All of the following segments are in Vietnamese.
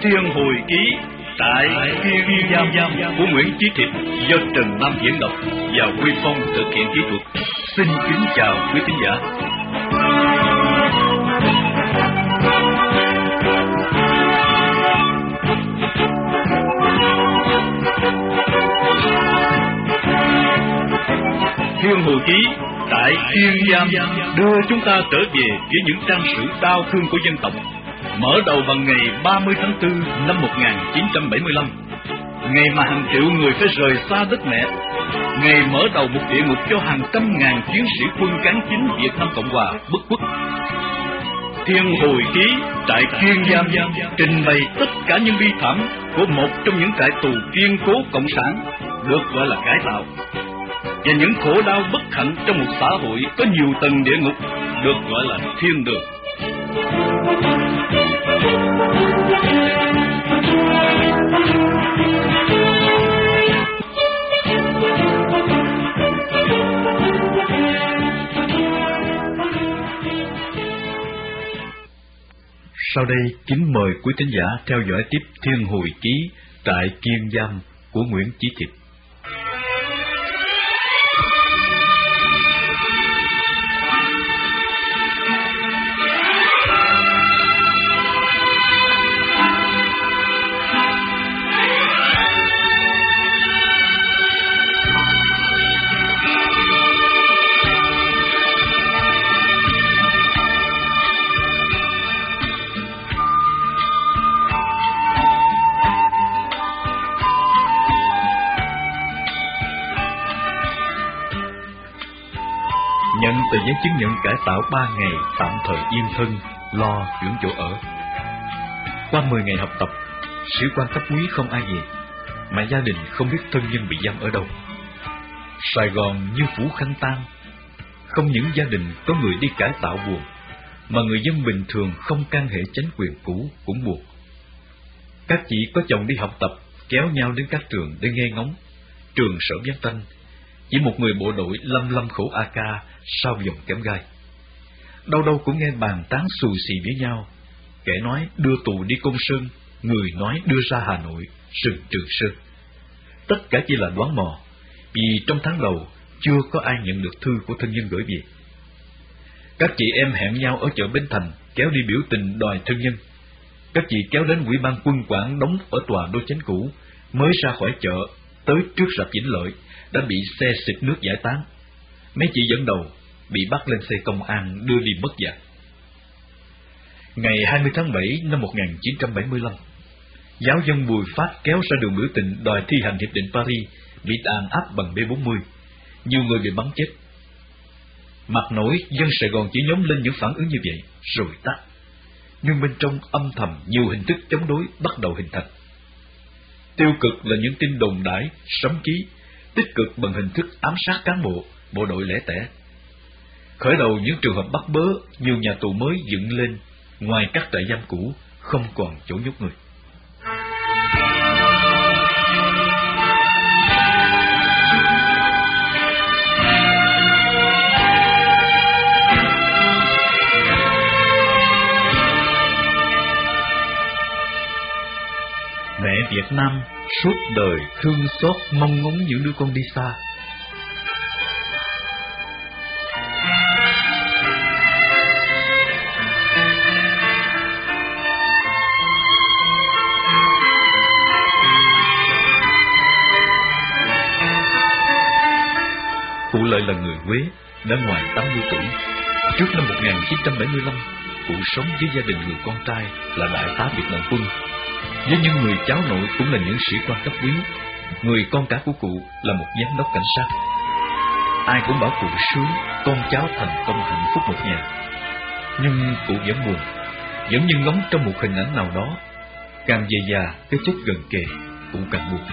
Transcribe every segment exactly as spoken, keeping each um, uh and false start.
Thiên Hồi Ký tại Kiên Giam của Nguyễn Chí Thiệp do Trần Nam diễn đọc và Huy Phong thực hiện kỹ thuật. Xin kính chào quý khán giả. Thiên Hồi Ký tại Kiên Giam đưa chúng ta trở về với những trang sử đau thương của dân tộc. Mở đầu bằng ngày ba mươi tháng tư năm một nghìn chín trăm bảy mươi lăm, ngày mà hàng triệu người phải rời xa đất mẹ, ngày mở đầu một địa ngục cho hàng trăm ngàn chiến sĩ quân cán chính Việt Nam Cộng Hòa bất khuất. Thiên Hồi Ký tại Kiên Giam trình bày tất cả những bi thảm của một trong những trại tù kiên cố cộng sản được gọi là cải tạo, và những khổ đau bất hạnh trong một xã hội có nhiều tầng địa ngục được gọi là thiên đường. Sau đây kính mời quý thính giả theo dõi tiếp Thiên Hồi Ký tại Kiên Giam của Nguyễn Chí Thiệp. Nhận tờ giấy chứng nhận cải tạo ba ngày tạm thời yên thân, lo chuyển chỗ ở. Qua mười ngày học tập, sĩ quan cấp quý không ai về, mà gia đình không biết thân nhân bị giam ở đâu. Sài Gòn như phủ khăn tang, không những gia đình có người đi cải tạo buồn, mà người dân bình thường không can hệ chính quyền cũ cũng buồn. Các chị có chồng đi học tập kéo nhau đến các trường để nghe ngóng. Trường Sở Viễn Thanh, chỉ một người bộ đội lăm lăm khẩu a ca sau vòng kém gai. Đâu đâu cũng nghe bàn tán xù xì với nhau, kẻ nói đưa tù đi Côn Sơn, người nói đưa ra Hà Nội, rừng Trường Sơn. Tất cả chỉ là đoán mò, vì trong tháng đầu chưa có ai nhận được thư của thân nhân gửi về. Các chị em hẹn nhau ở chợ Bến Thành kéo đi biểu tình đòi thân nhân. Các chị kéo đến ủy ban quân quản đóng ở tòa đô chánh cũ, mới ra khỏi chợ tới trước rạp Vĩnh Lợi đã bị xe xịt nước giải tán. Mấy chị dẫn đầu bị bắt lên xe công an đưa đi mất dạng. Ngày hai mươi tháng bảy năm một nghìn chín trăm bảy mươi lăm, giáo dân Bùi Phát kéo ra đường biểu tình đòi thi hành hiệp định Paris, bị đàn áp bằng B bốn mươi, nhiều người bị bắn chết. Mặt nổi dân Sài Gòn chỉ nhóm lên những phản ứng như vậy rồi tắt, nhưng bên trong âm thầm nhiều hình thức chống đối bắt đầu hình thành. Tiêu cực là những tin đồn đãi, sấm ký, tích cực bằng hình thức ám sát cán bộ, bộ đội lẻ tẻ. Khởi đầu những trường hợp bắt bớ, nhiều nhà tù mới dựng lên, ngoài các trại giam cũ, không còn chỗ nhốt người. Mẹ Việt Nam suốt đời thương xót mong ngóng những đứa con đi xa. Cụ Lợi là người Huế, đã ngoài tám mươi tuổi. Trước năm một nghìn chín trăm bảy mươi lăm, cụ sống với gia đình người con trai là đại tá Việt Nam Quân, với những người cháu nội cũng là những sĩ quan cấp quý. Người con cả của cụ là một giám đốc cảnh sát. Ai cũng bảo cụ sướng, con cháu thành công hạnh phúc một nhà. Nhưng cụ vẫn buồn, vẫn như ngóng trong một hình ảnh nào đó. Càng về già, cái chết gần kề, cụ càng buồn.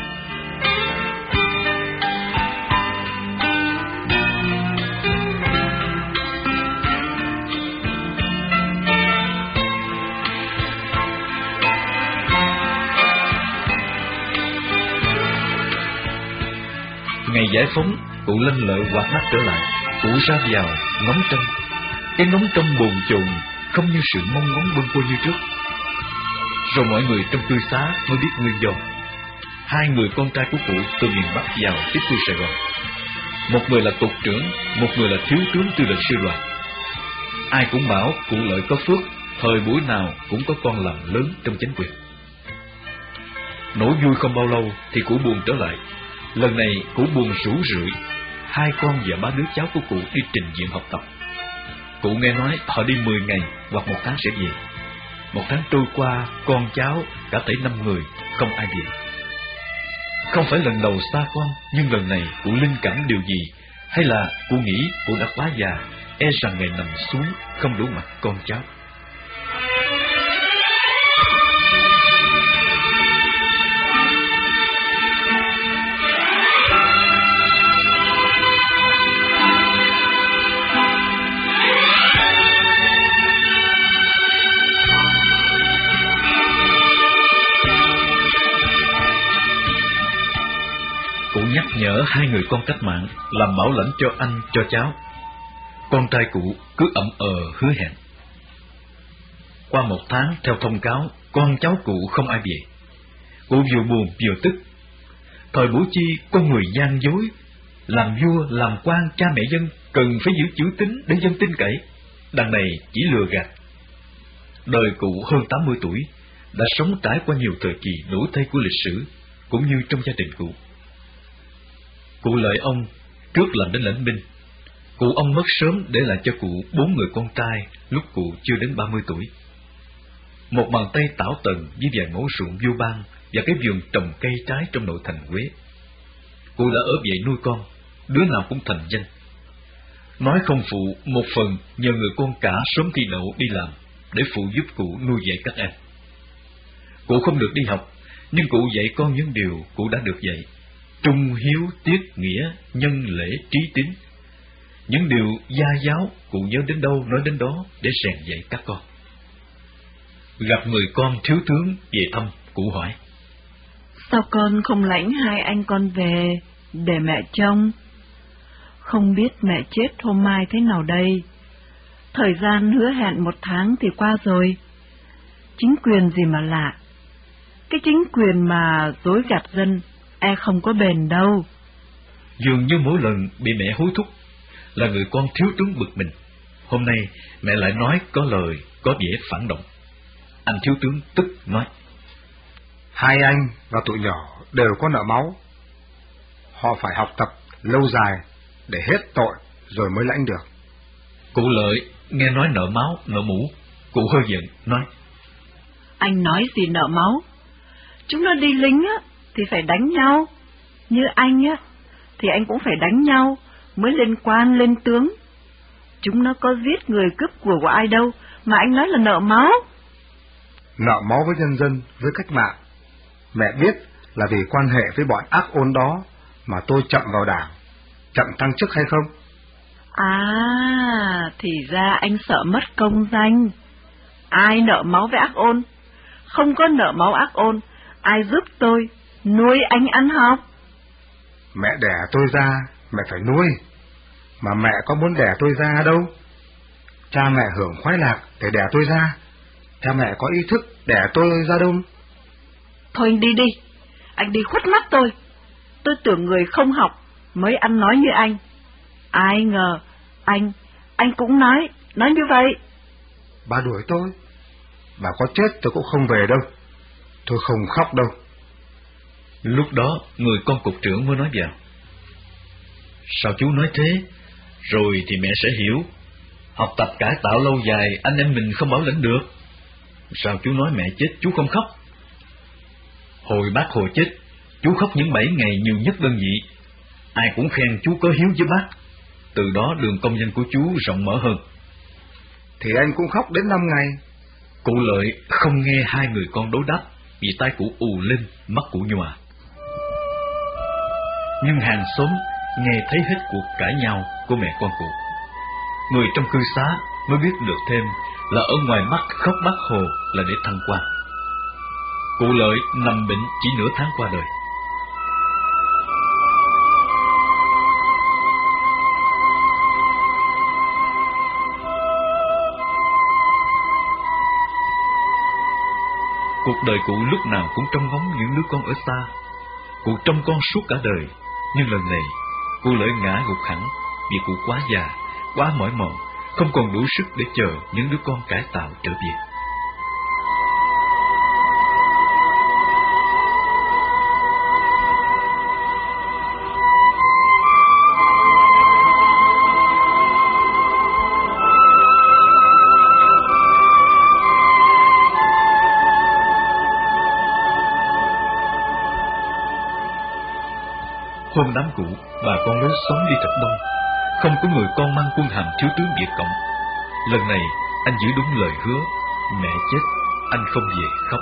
Ngày giải phóng, cụ lanh lợi hoạt bát trở lại. Cụ ra vào ngóng trông, cái ngóng trông bồn chồn không như sự mong ngóng bâng quơ như trước. Rồi mọi người trong cư xá mới biết nguyên do. Hai người con trai của cụ từ miền Bắc vào tiếp thu Sài Gòn. Một người là cục trưởng, một người là thiếu tướng tư lệnh sư đoàn. Ai cũng bảo cụ Lợi có phước, thời buổi nào cũng có con làm lớn trong chính quyền. Nỗi vui không bao lâu thì cụ buồn trở lại. Lần này cụ buồn rủ rượi. Hai con và ba đứa cháu của cụ đi trình diện học tập. Cụ nghe nói họ đi mười ngày hoặc một tháng sẽ về. Một tháng trôi qua, con cháu cả thảy năm người, không ai về. Không phải lần đầu xa con, nhưng lần này cụ linh cảm điều gì, hay là cụ nghĩ cụ đã quá già, e rằng ngày nằm xuống không đủ mặt con cháu. Cụ nhắc nhở hai người con cách mạng làm bảo lãnh cho anh, cho cháu. Con trai cụ cứ ậm ờ hứa hẹn. Qua một tháng, theo thông cáo, con cháu cụ không ai về. Cụ vừa buồn vừa tức. Thời buổi chi con người gian dối, làm vua làm quan cha mẹ dân cần phải giữ chữ tín để dân tin cậy. Đằng này chỉ lừa gạt. Đời cụ hơn tám mươi tuổi, đã sống trải qua nhiều thời kỳ đổi thay của lịch sử, cũng như trong gia đình cụ. Cụ Lợi ông trước làm đến lãnh binh. Cụ ông mất sớm để lại cho cụ bốn người con trai lúc cụ chưa đến ba mươi tuổi. Một bàn tay tảo tần với vài mẫu ruộng vô ban và cái vườn trồng cây trái trong nội thành Huế. Cụ đã ở vậy nuôi con, đứa nào cũng thành danh. Nói không phụ, một phần nhờ người con cả sớm thi đậu đi làm để phụ giúp cụ nuôi dạy các em. Cụ không được đi học, nhưng cụ dạy con những điều cụ đã được dạy: trung hiếu, tiết nghĩa, nhân lễ, trí tín. Những điều gia giáo cụ nhớ đến đâu nói đến đó để rèn dạy các con. Gặp người con thiếu tướng về thăm, cụ hỏi: Sao con không lãnh hai anh con về để mẹ trông? Không biết mẹ chết hôm mai thế nào đây? Thời gian hứa hẹn một tháng thì qua rồi. Chính quyền gì mà lạ. Cái chính quyền mà dối gạt dân e không có bền đâu. Dường như mỗi lần bị mẹ hối thúc là người con thiếu tướng bực mình. Hôm nay mẹ lại nói có lời có vẻ phản động. Anh thiếu tướng tức nói: Hai anh và tụi nhỏ đều có nợ máu. Họ phải học tập lâu dài để hết tội rồi mới lãnh được. Cụ Lợi nghe nói nợ máu, nợ mũ, cụ hơi giận nói: Anh nói gì nợ máu? Chúng nó đi lính á thì phải đánh nhau. Như anh á thì anh cũng phải đánh nhau mới lên quan lên tướng. Chúng nó có giết người cướp của của ai đâu mà anh nói là nợ máu. Nợ máu với nhân dân, với cách mạng. Mẹ biết là vì quan hệ với bọn ác ôn đó mà tôi chậm vào đảng, chậm tăng chức hay không? À, thì ra anh sợ mất công danh. Ai nợ máu với ác ôn? Không có nợ máu ác ôn, ai giúp tôi nuôi anh ăn học? Mẹ đẻ tôi ra, mẹ phải nuôi. Mà mẹ có muốn đẻ tôi ra đâu. Cha mẹ hưởng khoái lạc để đẻ tôi ra. Cha mẹ có ý thức đẻ tôi ra đâu. Thôi anh đi đi, anh đi khuất mắt tôi. Tôi tưởng người không học mới ăn nói như anh. Ai ngờ anh, anh cũng nói, nói như vậy. Bà đuổi tôi. Bà có chết tôi cũng không về đâu. Tôi không khóc đâu. Lúc đó người con cục trưởng mới nói vào: Sao chú nói thế? Rồi thì mẹ sẽ hiểu. Học tập cải tạo lâu dài, anh em mình không bảo lãnh được. Sao chú nói mẹ chết chú không khóc? Hồi bác Hồ chết, chú khóc những bảy ngày nhiều nhất đơn vị. Ai cũng khen chú có hiếu với bác. Từ đó đường công danh của chú rộng mở hơn. Thì anh cũng khóc đến năm ngày. Cụ Lợi không nghe hai người con đối đáp, vì tai cụ ù lên, mắt cụ nhòa. Nhưng hàng xóm nghe thấy hết cuộc cãi nhau của mẹ con cụ. Người trong cư xá mới biết được thêm là ở ngoài Bắc khóc bác Hồ là để thăng quan. Cụ Lợi nằm bệnh chỉ nửa tháng qua đời. Cuộc Cuộc đời cụ lúc nào cũng trông ngóng những đứa con ở xa. Cụ trông con suốt cả đời, nhưng lần này cụ lỡ ngã gục hẳn vì cụ quá già, quá mỏi mòn, không còn đủ sức để chờ những đứa con cải tạo trở về. Hôm đám cụ, bà con lối xóm đi thật đông, không có người con mang quân hàm thiếu tướng Việt Cộng. Lần này anh giữ đúng lời hứa, mẹ chết anh không về khóc.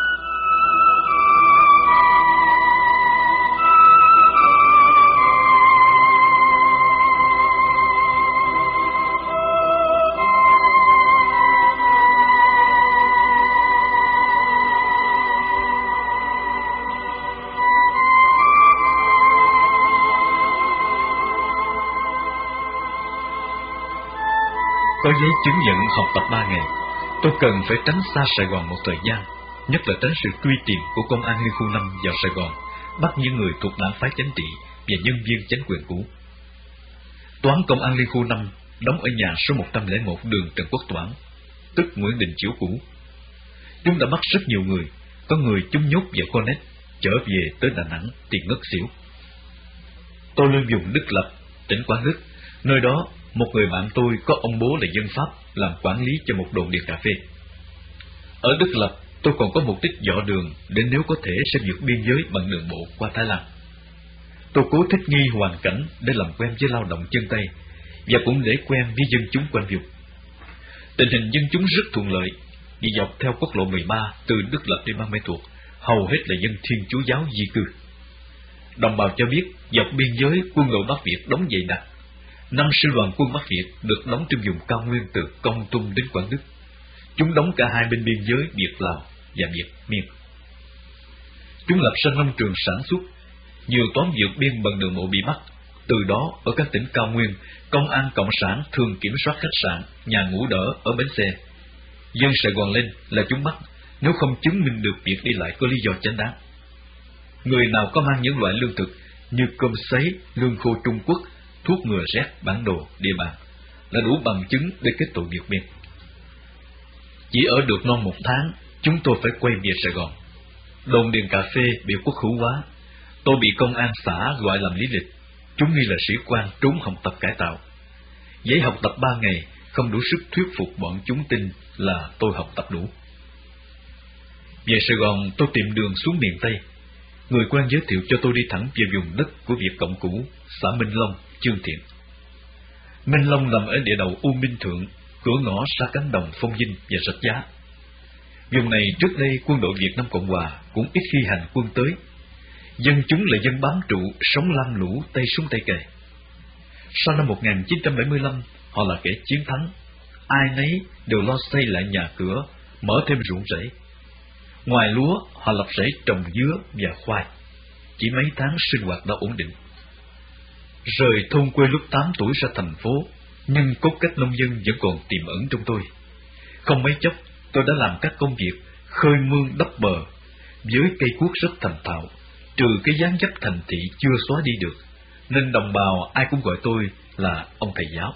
Có giấy chứng nhận học tập ba ngày, tôi cần phải tránh xa Sài Gòn một thời gian, nhất là tránh sự truy tìm của công an Liên khu năm vào Sài Gòn, bắt những người thuộc đảng phái chính trị và nhân viên chính quyền cũ. Toán công an Liên khu năm đóng ở nhà số một trăm lẻ một đường Trần Quốc Toản, tức Nguyễn Đình Chiểu cũ. Chúng đã bắt rất nhiều người, có người chúng nhốt vào Connet, trở về tới Đà Nẵng thì ngất xỉu. Tôi lên vùng Đức Lập, tỉnh Quảng Đức, nơi đó một người bạn tôi có ông bố là dân Pháp làm quản lý cho một đồn điền cà phê. Ở Đức Lập, tôi còn có một tích dọ đường để nếu có thể sẽ vượt biên giới bằng đường bộ qua Thái Lan. Tôi cố thích nghi hoàn cảnh để làm quen với lao động chân tay và cũng để quen với dân chúng quanh vùng. Tình hình dân chúng rất thuận lợi vì dọc theo quốc lộ mười ba từ Đức Lập đến Ban Mê Thuột hầu hết là dân Thiên Chúa giáo di cư. Đồng bào cho biết dọc biên giới quân đội Bắc Việt đóng dày đặc. Năm sư đoàn quân Bắc Việt được đóng trong vùng cao nguyên từ Kon Tum đến Quảng Đức. Chúng đóng cả hai bên biên giới Việt Lào và Việt Miên. Chúng lập ra nông trường sản xuất, nhiều toán vượt biên bằng đường bộ bị bắt. Từ đó ở các tỉnh cao nguyên, công an cộng sản thường kiểm soát khách sạn, nhà ngủ đỡ ở bến xe. Dân Sài Gòn lên là chúng bắt, nếu không chứng minh được việc đi lại có lý do chính đáng. Người nào có mang những loại lương thực như cơm sấy, lương khô Trung Quốc, thuốc ngừa rét, bản đồ, địa bàn là đủ bằng chứng để kết tội vượt biên. Chỉ ở được non một tháng, chúng tôi phải quay về Sài Gòn. Đồn điền cà phê bị quốc hữu hóa, tôi bị công an xã gọi làm lý lịch. Chúng nghi là sĩ quan trốn học tập cải tạo. Giấy học tập ba ngày không đủ sức thuyết phục bọn chúng tin là tôi học tập đủ. Về Sài Gòn, tôi tìm đường xuống miền Tây. Người quen giới thiệu cho tôi đi thẳng về vùng đất của Việt Cộng cũ, xã Minh Long, Chương Thiện. Minh Long nằm ở địa đầu U Minh Thượng, cửa ngõ xa cánh đồng Phong Vinh và Rạch Giá. Vùng này trước đây quân đội Việt Nam Cộng Hòa cũng ít khi hành quân tới. Dân chúng là dân bám trụ, sống lam lũ, tay súng tay kề. Sau năm một nghìn chín trăm bảy mươi lăm, họ là kẻ chiến thắng. Ai nấy đều lo xây lại nhà cửa, mở thêm ruộng rẫy. Ngoài lúa, họ lập rẫy trồng dứa và khoai. Chỉ mấy tháng sinh hoạt đã ổn định. Rời thôn quê lúc tám tuổi ra thành phố, nhưng cốt cách nông dân vẫn còn tiềm ẩn trong tôi. Không mấy chốc, tôi đã làm các công việc khơi mương đắp bờ, với cây cuốc rất thành thạo, trừ cái dáng dấp thành thị chưa xóa đi được, nên đồng bào ai cũng gọi tôi là ông thầy giáo.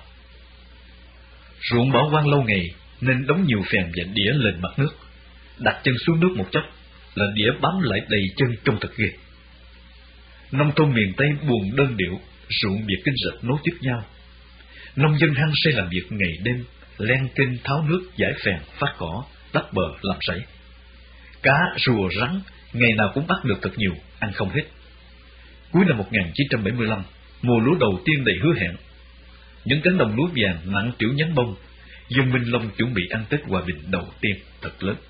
Ruộng bỏ hoang lâu ngày nên đóng nhiều phèn và đĩa lên mặt nước. Đặt chân xuống nước một chốc là đĩa bám lại đầy chân trông thật ghê. Nông thôn miền Tây buồn đơn điệu, ruộng biệt kinh rệt nối tiếp nhau. Nông dân hăng say làm việc ngày đêm, len kênh tháo nước, giải phèn, phát cỏ, đắp bờ, làm rẫy. Cá, rùa, rắn ngày nào cũng bắt được thật nhiều, ăn không hết. Cuối năm một nghìn chín trăm bảy mươi lăm, mùa lúa đầu tiên đầy hứa hẹn. Những cánh đồng lúa vàng nặng trĩu nhánh bông, dân Minh Long chuẩn bị ăn Tết Hòa Bình đầu tiên thật lớn.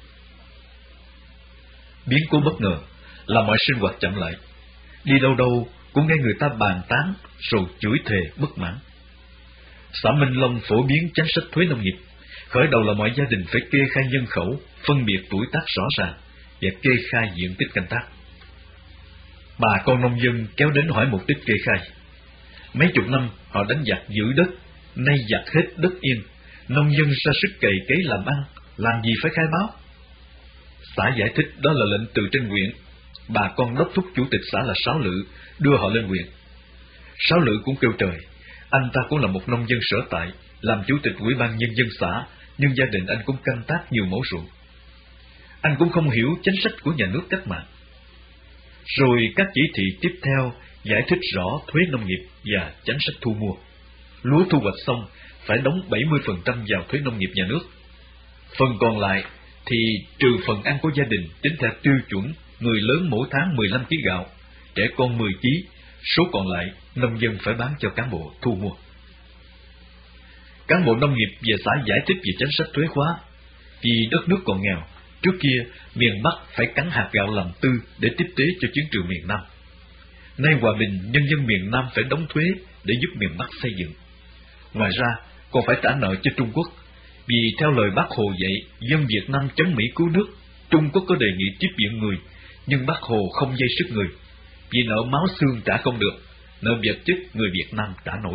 Biến cố bất ngờ là mọi sinh hoạt chậm lại. Đi đâu đâu cũng nghe người ta bàn tán rồi chửi thề bất mãn. Xã Minh Long phổ biến chính sách thuế nông nghiệp, khởi đầu là mọi gia đình phải kê khai nhân khẩu, phân biệt tuổi tác rõ ràng và kê khai diện tích canh tác. Bà con nông dân kéo đến hỏi mục đích kê khai. Mấy chục năm họ đánh giặc giữ đất, nay giặc hết đất yên, nông dân ra sức cày cấy làm ăn, làm gì phải khai báo? Xã giải thích đó là lệnh từ trên huyện. Bà con đốc thúc chủ tịch xã là Sáu Lự đưa họ lên huyện. Sáu Lự cũng kêu trời, anh ta cũng là một nông dân sở tại, làm chủ tịch ủy ban nhân dân xã, nhưng gia đình anh cũng canh tác nhiều mẫu ruộng. Anh cũng không hiểu chính sách của nhà nước cách mạng. Rồi các chỉ thị tiếp theo giải thích rõ thuế nông nghiệp và chính sách thu mua. Lúa thu hoạch xong phải đóng bảy mươi phần trăm vào thuế nông nghiệp nhà nước. Phần còn lại thì trừ phần ăn của gia đình tính theo tiêu chuẩn người lớn mỗi tháng mười lăm ki lô gam gạo, trẻ con mười ki lô gam, số còn lại nông dân phải bán cho cán bộ thu mua. Cán bộ nông nghiệp về xã giải thích về chính sách thuế khóa. Vì đất nước còn nghèo, trước kia miền Bắc phải cắn hạt gạo làm tư để tiếp tế cho chiến trường miền Nam. Nay hòa bình, nhân dân miền Nam phải đóng thuế để giúp miền Bắc xây dựng. Ngoài ra, còn phải trả nợ cho Trung Quốc. Vì theo lời Bác Hồ dạy, dân Việt Nam chống Mỹ cứu nước, Trung Quốc có đề nghị tiếp viện người, nhưng Bác Hồ không dây sức người. Vì nợ máu xương trả không được, nợ vật chất người Việt Nam trả nổi.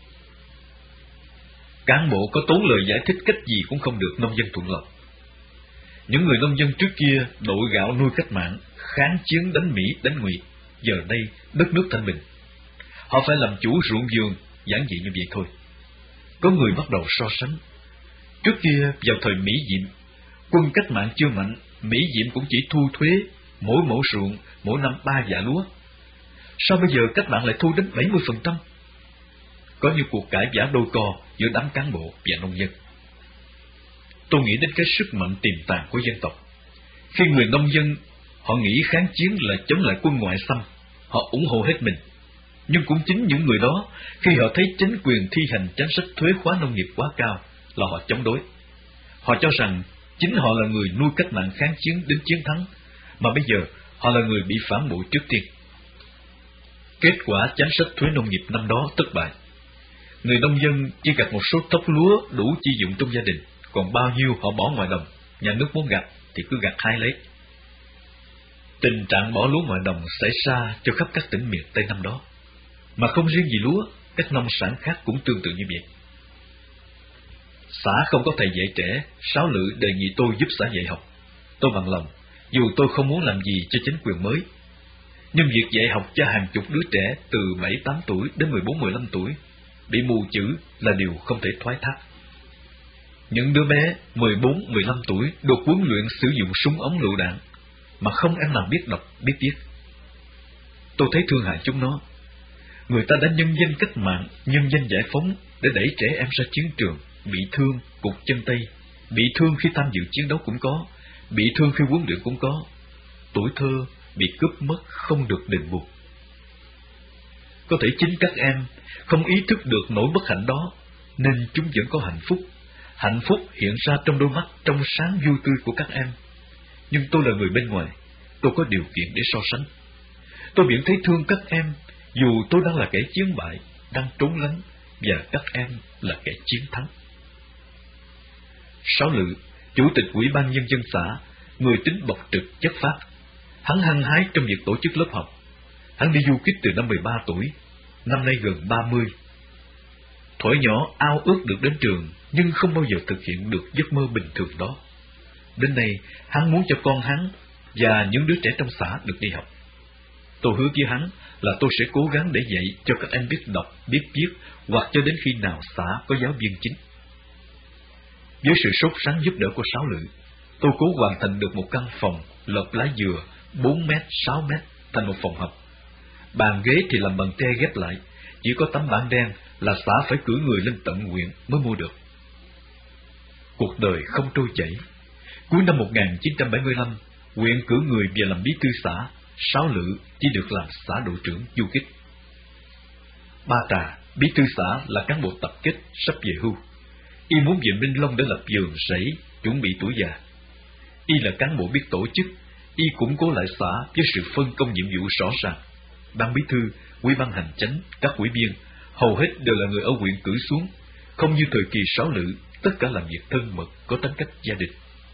Cán bộ có tốn lời giải thích cách gì cũng không được nông dân thuận lòng. Những người nông dân trước kia đội gạo nuôi cách mạng, kháng chiến đánh Mỹ đánh Ngụy, giờ đây đất nước thanh bình. Họ phải làm chủ ruộng vườn, giản dị như vậy thôi. Có người bắt đầu so sánh. Trước kia vào thời Mỹ Diệm, quân cách mạng chưa mạnh, Mỹ Diệm cũng chỉ thu thuế mỗi mẫu ruộng mỗi năm ba dạ lúa. Sao bây giờ cách mạng lại thu đến bảy mươi phần trăm? Có như cuộc cãi vã đôi co giữa đám cán bộ và nông dân. Tôi nghĩ đến cái sức mạnh tiềm tàng của dân tộc. Khi người nông dân họ nghĩ kháng chiến là chống lại quân ngoại xâm, họ ủng hộ hết mình. Nhưng cũng chính những người đó, khi họ thấy chính quyền thi hành chính sách thuế khóa nông nghiệp quá cao, là họ chống đối. Họ cho rằng chính họ là người nuôi cách mạng kháng chiến đến chiến thắng, mà bây giờ họ là người bị phản bội trước tiên. Kết quả chính sách thuế nông nghiệp năm đó thất bại. Người nông dân chỉ gặt một số thóc lúa đủ chi dụng trong gia đình, còn bao nhiêu họ bỏ ngoài đồng, nhà nước muốn gặt thì cứ gặt hái lấy. Tình trạng bỏ lúa ngoài đồng xảy ra cho khắp các tỉnh miền Tây năm đó. Mà không riêng gì lúa, các nông sản khác cũng tương tự như vậy. Xã không có thầy dạy trẻ, Sáu Lự đề nghị tôi giúp xã dạy học. Tôi bằng lòng, dù tôi không muốn làm gì cho chính quyền mới. Nhưng việc dạy học cho hàng chục đứa trẻ từ bảy tám tuổi đến mười bốn mười lăm tuổi, bị mù chữ là điều không thể thoái thác. Những đứa bé mười bốn mười lăm tuổi được huấn luyện sử dụng súng ống lựu đạn, mà không em nào biết đọc, biết viết. Tôi thấy thương hại chúng nó. Người ta đã nhân danh cách mạng, nhân danh giải phóng để đẩy trẻ em ra chiến trường, bị thương, cụt chân tay, bị thương khi tham dự chiến đấu cũng có, bị thương khi huấn luyện cũng có. Tuổi thơ bị cướp mất không được đền bù. Có thể chính các em không ý thức được nỗi bất hạnh đó, nên chúng vẫn có hạnh phúc. Hạnh phúc hiện ra trong đôi mắt trong sáng vui tươi của các em. Nhưng tôi là người bên ngoài, tôi có điều kiện để so sánh. Tôi vẫn thấy thương các em, dù tôi đang là kẻ chiến bại, đang trốn lánh, và các em là kẻ chiến thắng. Sáu Lự, chủ tịch ủy ban nhân dân xã, người tính bộc trực chất phác. Hắn hăng hái trong việc tổ chức lớp học. Hắn đi du kích từ năm mười ba tuổi, năm nay gần ba mươi. Thuở nhỏ ao ước được đến trường, nhưng không bao giờ thực hiện được giấc mơ bình thường đó. Đến nay, hắn muốn cho con hắn và những đứa trẻ trong xã được đi học. Tôi hứa với hắn là tôi sẽ cố gắng để dạy cho các em biết đọc, biết viết, hoặc cho đến khi nào xã có giáo viên chính. Với sự sốt sắng giúp đỡ của Sáu Lự, tôi cố hoàn thành được một căn phòng lợp lá dừa bốn mét, sáu mét thành một phòng học. Bàn ghế thì làm bằng tre ghép lại, chỉ có tấm bảng đen là xã phải cử người lên tận huyện mới mua được. Cuộc đời không trôi chảy. Cuối năm một nghìn chín trăm bảy mươi lăm, huyện cử người về làm bí thư xã, Sáu Lự chỉ được làm xã đội trưởng du kích. Ba Trà, bí thư xã là cán bộ tập kết sắp về hưu. Y muốn về Minh Long để lập vườn rẫy, chuẩn bị tuổi già. Y là cán bộ biết tổ chức, y củng cố lại xã với sự phân công nhiệm vụ rõ ràng. Ban bí thư, ủy ban hành chánh, các ủy viên hầu hết đều là người ở huyện cử xuống, không như thời kỳ Sáu Lự, tất cả làm việc thân mật, có tính cách gia đình.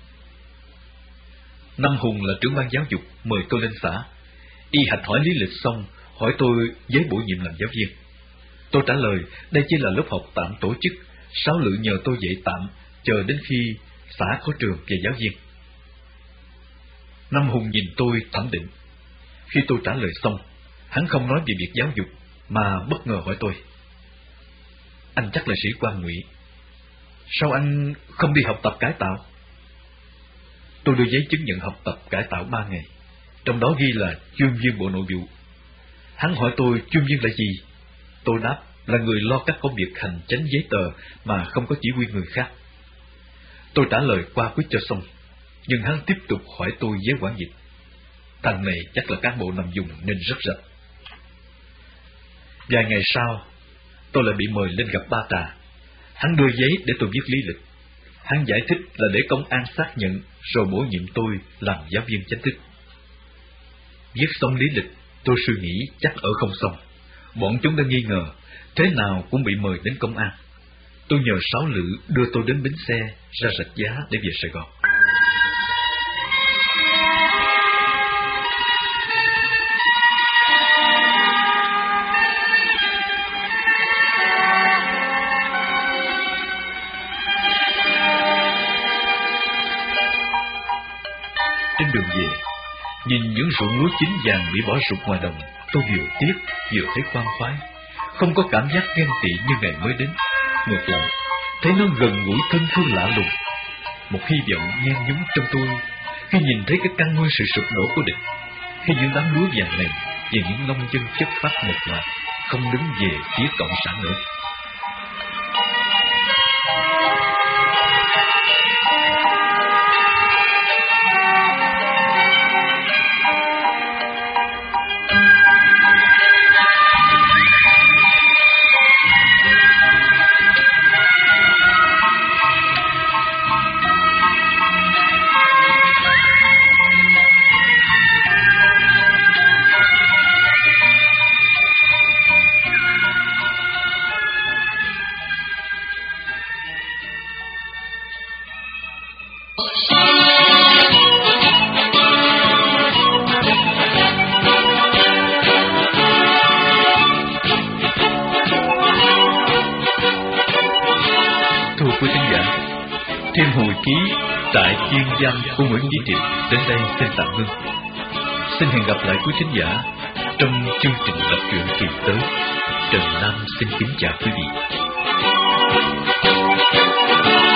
Năm Hùng là trưởng ban giáo dục, mời tôi lên xã. Y hạch hỏi lý lịch xong, hỏi tôi giấy bổ nhiệm làm giáo viên. Tôi trả lời đây chỉ là lớp học tạm tổ chức, Sáu Lự nhờ tôi dạy tạm, chờ đến khi xã có trường về giáo viên. Năm Hùng nhìn tôi thẩm định. Khi tôi trả lời xong, hắn không nói về việc giáo dục, mà bất ngờ hỏi tôi: Anh chắc là sĩ quan Ngụy, sao anh không đi học tập cải tạo? Tôi đưa giấy chứng nhận học tập cải tạo ba ngày, trong đó ghi là chuyên viên Bộ Nội vụ. Hắn hỏi tôi chuyên viên là gì? Tôi đáp là người lo các công việc hành chánh giấy tờ mà không có chỉ huy người khác. Tôi trả lời qua quyết cho xong, nhưng hắn tiếp tục hỏi tôi với quản dịch. Thằng này chắc là cán bộ nằm vùng nên rất rạch. Vài ngày sau, tôi lại bị mời lên gặp Ba Trà. Hắn đưa giấy để tôi viết lý lịch. Hắn giải thích là để công an xác nhận rồi bổ nhiệm tôi làm giáo viên chính thức. Viết xong lý lịch, tôi suy nghĩ chắc ở không xong. Bọn chúng đã nghi ngờ, thế nào cũng bị mời đến công an. Tôi nhờ Sáu Lự đưa tôi đến bến xe ra Rạch Giá để về Sài Gòn. Trên đường về, nhìn những ruộng lúa chín vàng bị bỏ rụng ngoài đồng, tôi vừa tiếc vừa thấy khoan khoái, không có cảm giác ghen tị như ngày mới đến. Ngược lại, thấy nó gần gũi thân thương lạ lùng. Một hy vọng nhen nhúm trong tôi khi nhìn thấy cái căn nguyên sự sụp đổ của địch, khi những đám lúa vàng này và những nông dân chất phát một loạt không đứng về phía cộng sản nữa. Thiên Hồi Ký tại Kiên Giang của Nguyễn Chí Triệt đến đây xin tạm ngưng. Xin hẹn gặp lại quý thính giả trong chương trình đọc truyện kỳ tới. Trần Nam xin kính chào quý vị.